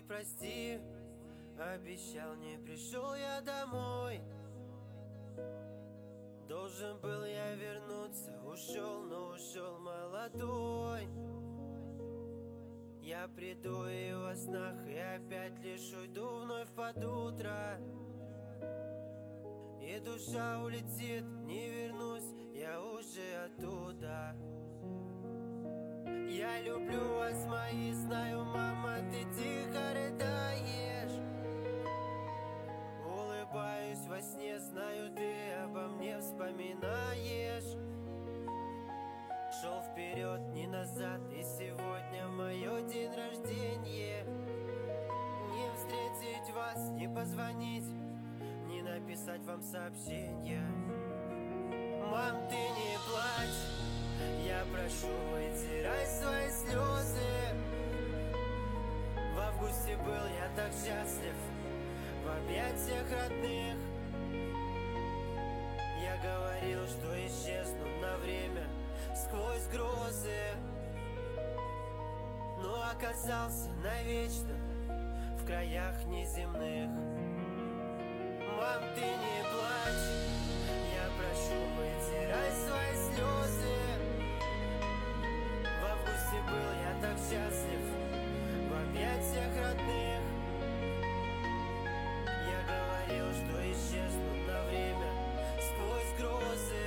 прости, обещал, не пришел я домой. Должен был я вернуться, ушел, но ушел молодой. Я приду и во снах, и опять лишь уйду вновь под утро. И душа улетит, не вернусь, я уже оттуда. Я люблю вас, мои, знаю, мама, ты тихо рыдаешь. Улыбаюсь во сне, знаю, ты обо мне вспоминаешь. Шел вперед, не назад, и сегодня мое день рождения. Не встретить вас, не позвонить, не написать вам сообщения. Мам, ты не плачь, я прошу, вытирай свои слезы. В августе был я так счастлив в объятиях родных. Я говорил, что исчезну на время сквозь грозы, но оказался навечно в краях неземных. Мам, ты не плачь, я прошу, вытирай свои слезы. В августе был я так счастлив в объятиях родных. Я говорил, что исчезну на время сквозь грозы,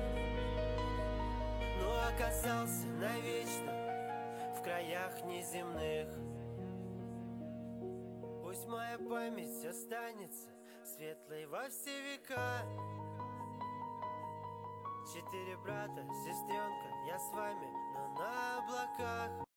но оказался навечно в краях неземных. Пусть моя память останется светлой во все века. 4 брата, сестренка, я с вами, но на облаках.